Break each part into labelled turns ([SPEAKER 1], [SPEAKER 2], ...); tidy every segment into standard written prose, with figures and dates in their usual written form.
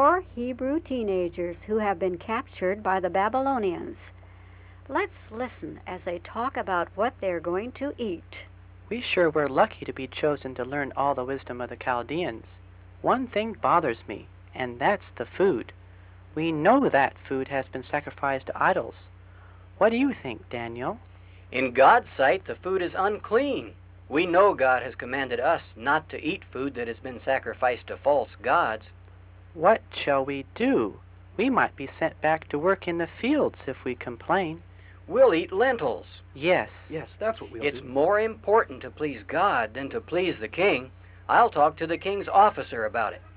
[SPEAKER 1] 4 Hebrew teenagers who have been captured by the Babylonians. Let's listen as they talk about what they're going to eat.
[SPEAKER 2] We sure were lucky to be chosen to learn all the wisdom of the Chaldeans. One thing bothers me, and that's the food. We know that food has been sacrificed to idols. What do you think, Daniel?
[SPEAKER 3] In God's sight, the food is unclean. We know God has commanded us not to eat food that has been sacrificed to false gods.
[SPEAKER 2] What shall we do? We might be sent back to work in the fields if we complain.
[SPEAKER 3] We'll eat lentils.
[SPEAKER 2] Yes.
[SPEAKER 4] Yes, that's what we'll
[SPEAKER 3] It's
[SPEAKER 4] do.
[SPEAKER 3] more important to please God than to please the king. I'll talk to the king's officer about it.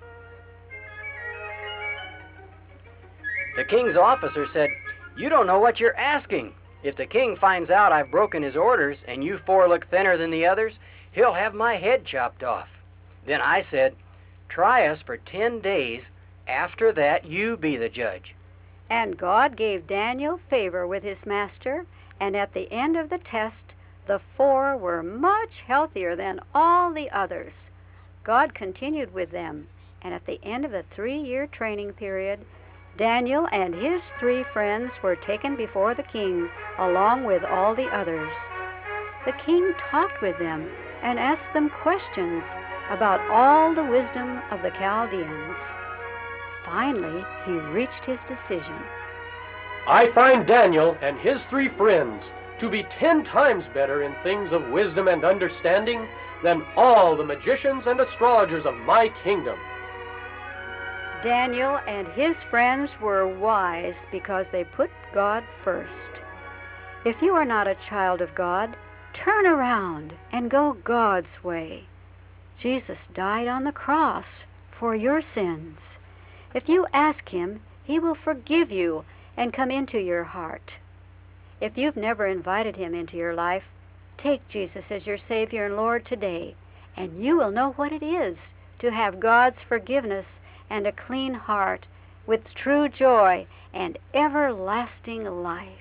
[SPEAKER 3] The king's officer said, "You don't know what you're asking. If the king finds out I've broken his orders and you four look thinner than the others, he'll have my head chopped off." Then I said, "Try us for 10 days. After that, you be the judge."
[SPEAKER 1] And God gave Daniel favor with his master, and at the end of the test, the 4 were much healthier than all the others. God continued with them, and at the end of the 3-year training period, Daniel and his 3 friends were taken before the king, along with all the others. The king talked with them and asked them questions about all the wisdom of the Chaldeans. Finally, he reached his decision.
[SPEAKER 4] I find Daniel and his 3 friends to be 10 times better in things of wisdom and understanding than all the magicians and astrologers of my kingdom.
[SPEAKER 1] Daniel and his friends were wise because they put God first. If you are not a child of God, turn around and go God's way. Jesus died on the cross for your sins. If you ask him, he will forgive you and come into your heart. If you've never invited him into your life, take Jesus as your Savior and Lord today, and you will know what it is to have God's forgiveness and a clean heart with true joy and everlasting life.